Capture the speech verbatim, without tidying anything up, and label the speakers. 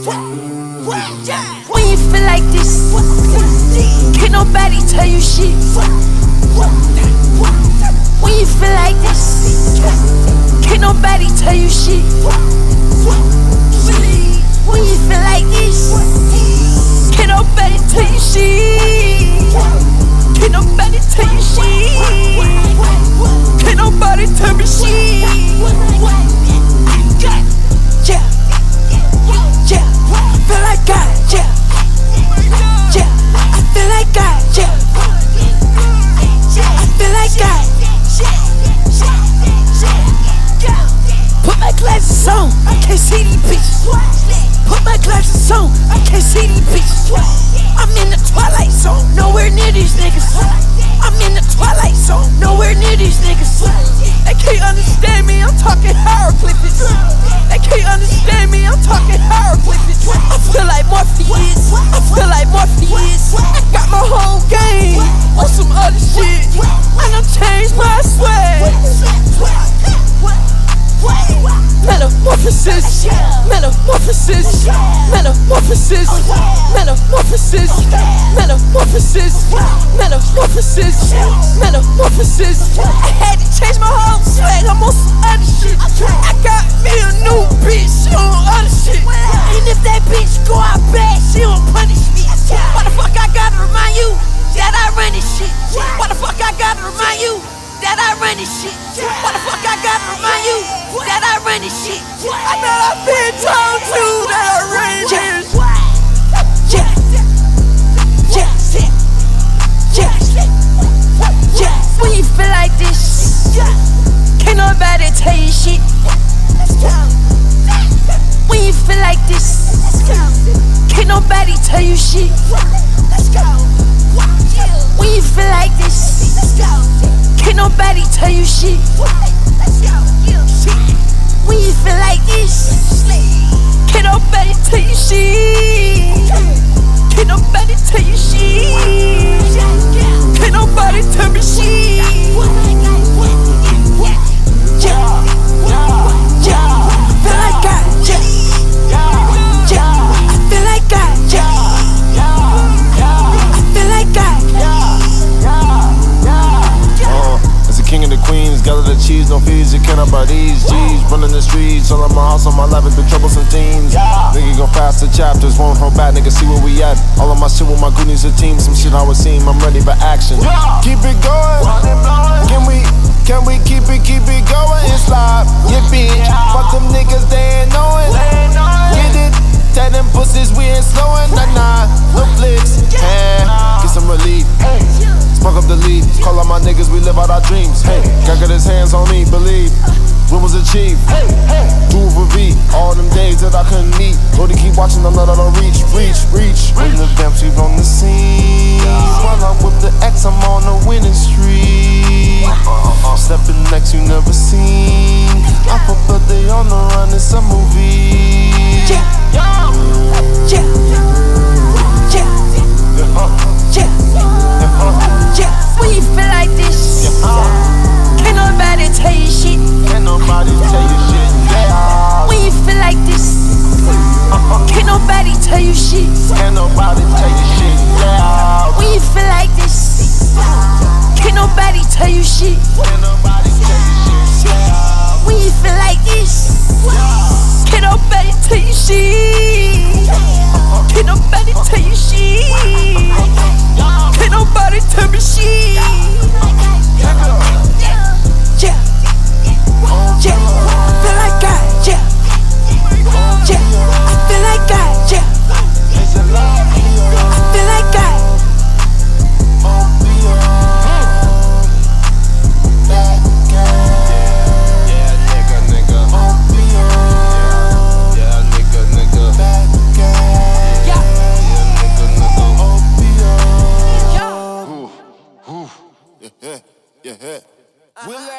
Speaker 1: When you feel like this, can't nobody tell you shit. When you feel like this, can't nobody tell you shit. When you feel like this, can't nobody tell you shit. Can't nobody tell you shit. Can't nobody tell me shit. Yeah, yeah, yeah. I feel like God, yeah, yeah. I feel like God, yeah. I feel like God. Put my glasses on, I can't see these bitches. Put my glasses on, I can't see these bitches. I'm in the twilight zone, nowhere near these niggas. I'm in the twilight zone, nowhere near these niggas. They can't understand me, I'm talking hieroglyphics. They can't understand me, I'm talking hieroglyphics. I feel like Morpheus, I feel like Morpheus. I got my whole game on some other shit, and I'm changed my swag. Metamorphosis, metamorphosis, metamorphosis, metamorphosis, metamorphosis, metamorphosis, metamorphosis. I had to change my whole swag, I'm on some other shit. I got me a new bitch, she on other shit. And if that bitch go out bad, she won't punish me. Why the fuck I gotta remind you that I run this shit? Why the fuck I gotta remind you that I run this shit? Why the fuck I gotta remind you that I run this shit? I thought I've been told to that I run this shit. Yeah, yeah, yeah, yeah. When you feel like this, can't nobody tell you shit. When you feel like this, can't nobody tell you shit. When you feel like this, can't nobody tell you shit. When you feel like this, can't nobody tell you shit. Can't nobody tell you shit. Can't nobody tell me shit. Yeah, yeah, I feel like God, yeah, yeah, I feel like God, yeah, I feel like God.
Speaker 2: King of the queens, gather the cheese, no fees, you cannot buy these G's. Running the streets, all of my house, on my life with the troublesome teens. Nigga go faster chapters, won't hold back, nigga see where we at. All of my shit with my goonies a team, some shit I was seeing, I'm ready for action. Keep it going, can we, can we keep it, keep it going? It's live, yeah bitch, fuck them niggas, they ain't knowing. Get it, tell them pussies we ain't slowing, nah nah, no flicks, eh, get some relief. Spark up the lead, call out my niggas, we live out our dreams. Hey, God got his hands on me, believe. When was achieved? Hey, hey. Do it for V, all them days that I couldn't eat. Brody keep watching, I'm not out of reach, reach, reach. When the vamps, we on the scene. While I'm with the X, I'm on a winning streak. Stepping next, you never seen. I put birthday on the run, it's a movie.
Speaker 1: Yeah, yeah, yeah, yeah, yeah. Yeah, when you feel like this, can't nobody tell you shit.
Speaker 2: Can't nobody tell you shit, yeah.
Speaker 1: When you feel like this, can't nobody tell you shit.
Speaker 2: Can't nobody tell you shit, yeah.
Speaker 1: When you feel like this, can't nobody tell you shit.
Speaker 2: Can't nobody tell you shit, yeah.
Speaker 1: When you feel like this, can't nobody tell you shit. Can't nobody tell you shit. Can't nobody tell me shit. Yeah, yeah, I feel like God, yeah, yeah, I feel like God, yeah, I feel like God.
Speaker 2: Yeah, nigga, nigga. Yeah, nigga, nigga.
Speaker 1: Yeah,
Speaker 2: Yeah, yeah, yeah. We'll